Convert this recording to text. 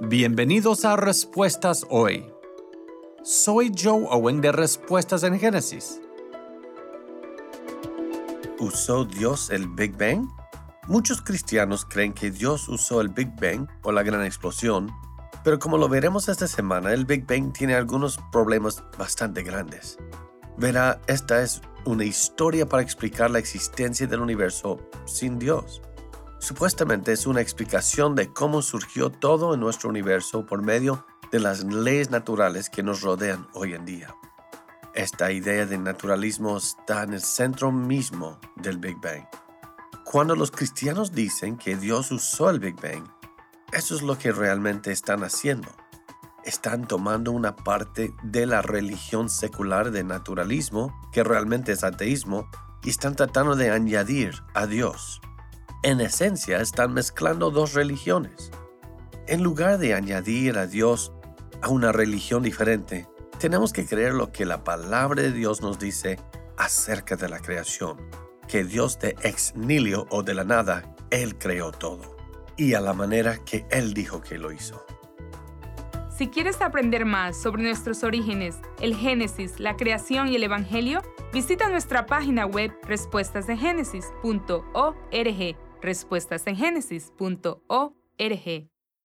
Bienvenidos a Respuestas Hoy. Soy Joe Owen de Respuestas en Génesis. ¿Usó Dios el Big Bang? Muchos cristianos creen que Dios usó el Big Bang o la gran explosión, pero como lo veremos esta semana, el Big Bang tiene algunos problemas bastante grandes. Verá, esta es una historia para explicar la existencia del universo sin Dios. Supuestamente es una explicación de cómo surgió todo en nuestro universo por medio de las leyes naturales que nos rodean hoy en día. Esta idea de naturalismo está en el centro mismo del Big Bang. Cuando los cristianos dicen que Dios usó el Big Bang, eso es lo que realmente están haciendo. Están tomando una parte de la religión secular de naturalismo, que realmente es ateísmo, y están tratando de añadir a Dios. En esencia, están mezclando dos religiones. En lugar de añadir a Dios a una religión diferente, tenemos que creer lo que la palabra de Dios nos dice acerca de la creación, que Dios de ex nihilo o de la nada, Él creó todo, y a la manera que Él dijo que lo hizo. Si quieres aprender más sobre nuestros orígenes, el Génesis, la creación y el Evangelio, visita nuestra página web respuestasengenesis.org. respuestasengenesis.org